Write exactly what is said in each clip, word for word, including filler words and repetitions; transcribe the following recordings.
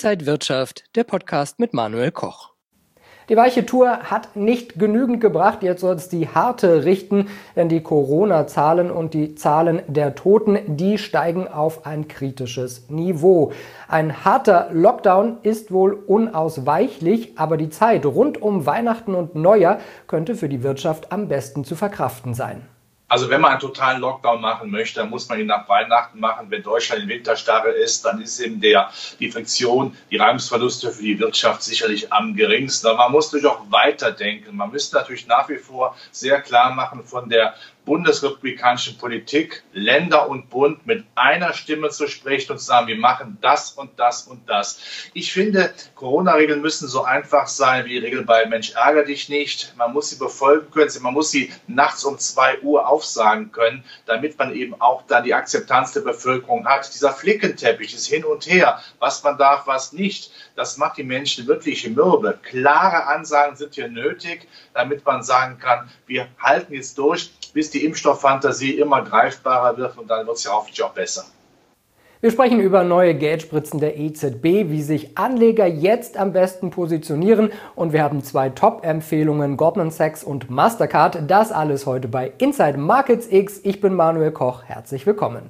Inside Wirtschaft, der Podcast mit Manuel Koch. Die weiche Tour hat nicht genügend gebracht, jetzt soll es die harte richten, denn die Corona-Zahlen und die Zahlen der Toten, die steigen auf ein kritisches Niveau. Ein harter Lockdown ist wohl unausweichlich, aber die Zeit rund um Weihnachten und Neujahr könnte für die Wirtschaft am besten zu verkraften sein. Also wenn man einen totalen Lockdown machen möchte, dann muss man ihn nach Weihnachten machen. Wenn Deutschland in Winterstarre ist, dann ist eben der, die Friktion, die Reibungsverluste für die Wirtschaft sicherlich am geringsten. Aber man muss natürlich auch weiterdenken. Man müsste natürlich nach wie vor sehr klar machen von der bundesrepublikanischen Politik, Länder und Bund mit einer Stimme zu sprechen und zu sagen, wir machen das und das und das. Ich finde, Corona-Regeln müssen so einfach sein wie die Regel bei Mensch, ärgere dich nicht. Man muss sie befolgen können, man muss sie nachts um zwei Uhr aufsagen können, damit man eben auch dann die Akzeptanz der Bevölkerung hat. Dieser Flickenteppich, das Hin und Her, was man darf, was nicht, das macht die Menschen wirklich mürbe. Klare Ansagen sind hier nötig, damit man sagen kann, wir halten jetzt durch, bis die Impfstofffantasie immer greifbarer wird und dann wird es ja hoffentlich auch besser. Wir sprechen über neue Geldspritzen der E Z B, wie sich Anleger jetzt am besten positionieren und wir haben zwei Top-Empfehlungen, Goldman Sachs und Mastercard. Das alles heute bei Inside Markets X. Ich bin Manuel Koch, herzlich willkommen.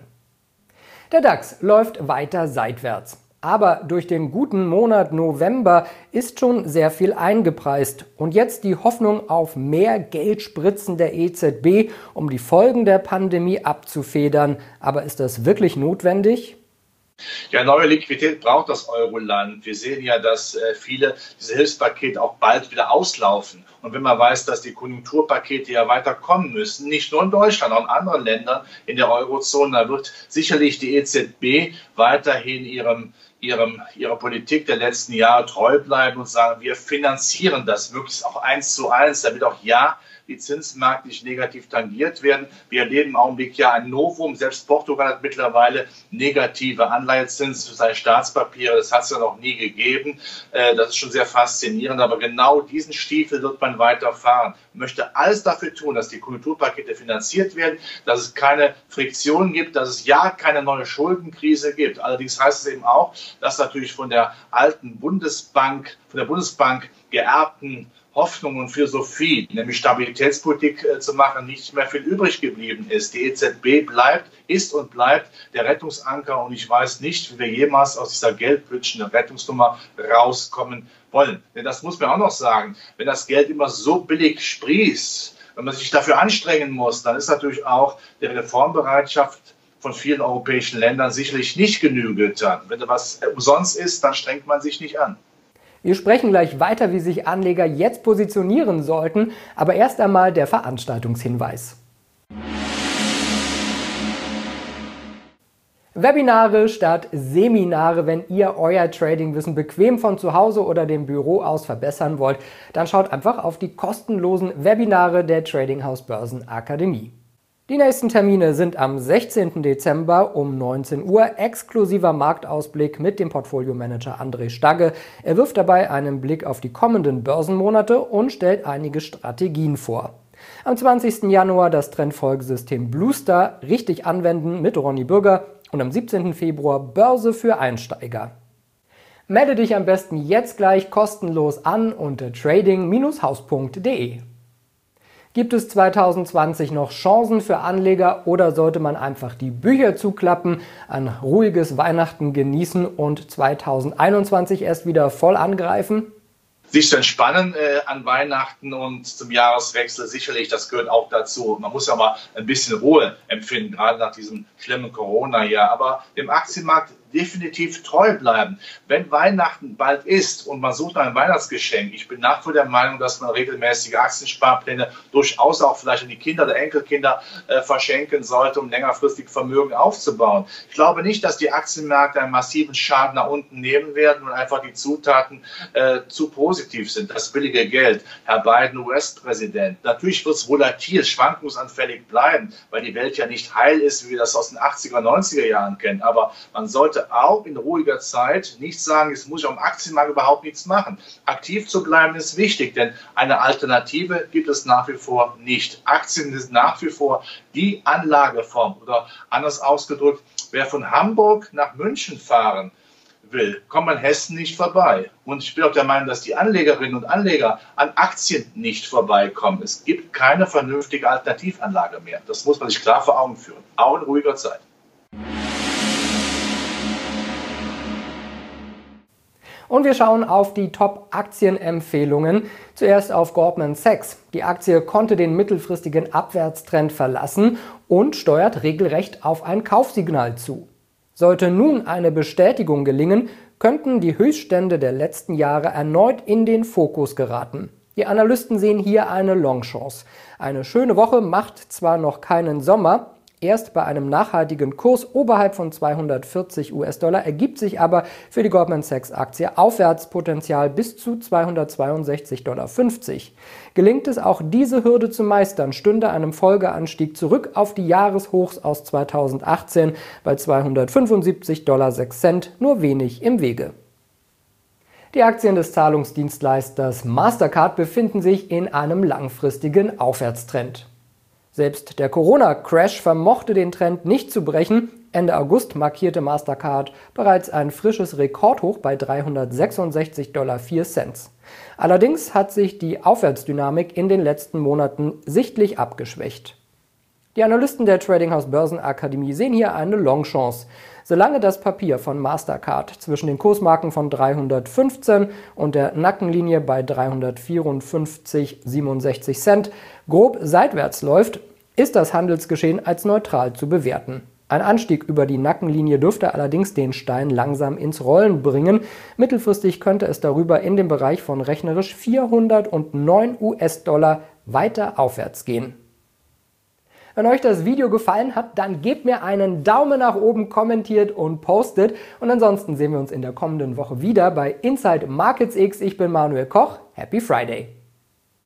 Der DAX läuft weiter seitwärts. Aber durch den guten Monat November ist schon sehr viel eingepreist. Und jetzt die Hoffnung auf mehr Geldspritzen der E Z B, um die Folgen der Pandemie abzufedern. Aber ist das wirklich notwendig? Ja, neue Liquidität braucht das Euroland. Wir sehen ja, dass äh, viele diese Hilfspakete auch bald wieder auslaufen. Und wenn man weiß, dass die Konjunkturpakete ja weiter kommen müssen, nicht nur in Deutschland, auch in anderen Ländern in der Eurozone, da wird sicherlich die E Z B weiterhin ihrem Ihrem, ihrer Politik der letzten Jahre treu bleiben und sagen, wir finanzieren das möglichst auch eins zu eins, damit auch ja die Zinsmärkte nicht negativ tangiert werden. Wir erleben im Augenblick ja ein Novum. Selbst Portugal hat mittlerweile negative Anleihezins für seine Staatspapiere. Das hat es ja noch nie gegeben. Das ist schon sehr faszinierend. Aber genau diesen Stiefel wird man weiterfahren. Man möchte alles dafür tun, dass die Konjunkturpakete finanziert werden, dass es keine Friktion gibt, dass es ja keine neue Schuldenkrise gibt. Allerdings heißt es eben auch, dass natürlich von der alten Bundesbank, von der Bundesbank geerbten Hoffnung und Philosophie, nämlich Stabilitätspolitik äh, zu machen, nicht mehr viel übrig geblieben ist. Die E Z B bleibt, ist und bleibt der Rettungsanker und ich weiß nicht, wie wir jemals aus dieser geldpolitischen Rettungsnummer rauskommen wollen. Denn das muss man auch noch sagen, wenn das Geld immer so billig sprießt, wenn man sich dafür anstrengen muss, dann ist natürlich auch die Reformbereitschaft von vielen europäischen Ländern sicherlich nicht genügend getan. Wenn da was umsonst ist, dann strengt man sich nicht an. Wir sprechen gleich weiter, wie sich Anleger jetzt positionieren sollten, aber erst einmal der Veranstaltungshinweis. Webinare statt Seminare. Wenn ihr euer Tradingwissen bequem von zu Hause oder dem Büro aus verbessern wollt, dann schaut einfach auf die kostenlosen Webinare der Trading House Börsen Akademie. Die nächsten Termine sind am sechzehnten Dezember um neunzehn Uhr, exklusiver Marktausblick mit dem Portfolio-Manager André Stagge. Er wirft dabei einen Blick auf die kommenden Börsenmonate und stellt einige Strategien vor. Am zwanzigsten Januar das Trendfolgesystem Bluestar richtig anwenden mit Ronny Bürger und am siebzehnten Februar Börse für Einsteiger. Melde dich am besten jetzt gleich kostenlos an unter trading Bindestrich haus punkt de. Gibt es zweitausendzwanzig noch Chancen für Anleger oder sollte man einfach die Bücher zuklappen, ein ruhiges Weihnachten genießen und zweitausendeinundzwanzig erst wieder voll angreifen? Sich zu entspannen äh, an Weihnachten und zum Jahreswechsel sicherlich, das gehört auch dazu. Man muss ja mal ein bisschen Ruhe empfinden, gerade nach diesem schlimmen Corona-Jahr. Aber dem Aktienmarkt definitiv treu bleiben. Wenn Weihnachten bald ist und man sucht nach einem Weihnachtsgeschenk, ich bin nach wie vor der Meinung, dass man regelmäßige Aktiensparpläne durchaus auch vielleicht an die Kinder oder Enkelkinder äh, verschenken sollte, um längerfristig Vermögen aufzubauen. Ich glaube nicht, dass die Aktienmärkte einen massiven Schaden nach unten nehmen werden und einfach die Zutaten äh, zu positiv sind. Das billige Geld, Herr Biden, U S-Präsident. Natürlich wird es volatil, schwankungsanfällig bleiben, weil die Welt ja nicht heil ist, wie wir das aus den achtziger, neunziger Jahren kennen. Aber man sollte auch in ruhiger Zeit nicht sagen, jetzt muss ich am Aktienmarkt überhaupt nichts machen. Aktiv zu bleiben ist wichtig, denn eine Alternative gibt es nach wie vor nicht. Aktien sind nach wie vor die Anlageform oder anders ausgedrückt, wer von Hamburg nach München fahren will, kommt man Hessen nicht vorbei. Und ich bin auch der Meinung, dass die Anlegerinnen und Anleger an Aktien nicht vorbeikommen. Es gibt keine vernünftige Alternativanlage mehr. Das muss man sich klar vor Augen führen, auch in ruhiger Zeit. Und wir schauen auf die Top-Aktienempfehlungen. Zuerst auf Goldman Sachs. Die Aktie konnte den mittelfristigen Abwärtstrend verlassen und steuert regelrecht auf ein Kaufsignal zu. Sollte nun eine Bestätigung gelingen, könnten die Höchststände der letzten Jahre erneut in den Fokus geraten. Die Analysten sehen hier eine Longchance. Eine schöne Woche macht zwar noch keinen Sommer, erst bei einem nachhaltigen Kurs oberhalb von zweihundertvierzig US-Dollar ergibt sich aber für die Goldman Sachs-Aktie Aufwärtspotenzial bis zu zweihundertzweiundsechzig Komma fünfzig Dollar. Gelingt es auch diese Hürde zu meistern, stünde einem Folgeanstieg zurück auf die Jahreshochs aus zweitausendachtzehn bei zweihundertfünfundsiebzig Komma sechs Dollar nur wenig im Wege. Die Aktien des Zahlungsdienstleisters Mastercard befinden sich in einem langfristigen Aufwärtstrend. Selbst der Corona-Crash vermochte den Trend nicht zu brechen. Ende August markierte Mastercard bereits ein frisches Rekordhoch bei dreihundertsechsundsechzig Komma vier Dollar. Allerdings hat sich die Aufwärtsdynamik in den letzten Monaten sichtlich abgeschwächt. Die Analysten der Tradinghouse Börsenakademie sehen hier eine Longchance. Solange das Papier von Mastercard zwischen den Kursmarken von dreihundertfünfzehn und der Nackenlinie bei dreihundertvierundfünfzig Komma siebenundsechzig Cent grob seitwärts läuft, ist das Handelsgeschehen als neutral zu bewerten. Ein Anstieg über die Nackenlinie dürfte allerdings den Stein langsam ins Rollen bringen. Mittelfristig könnte es darüber in dem Bereich von rechnerisch vierhundertneun US-Dollar weiter aufwärts gehen. Wenn euch das Video gefallen hat, dann gebt mir einen Daumen nach oben, kommentiert und postet. Und ansonsten sehen wir uns in der kommenden Woche wieder bei Inside Markets X. Ich bin Manuel Koch. Happy Friday!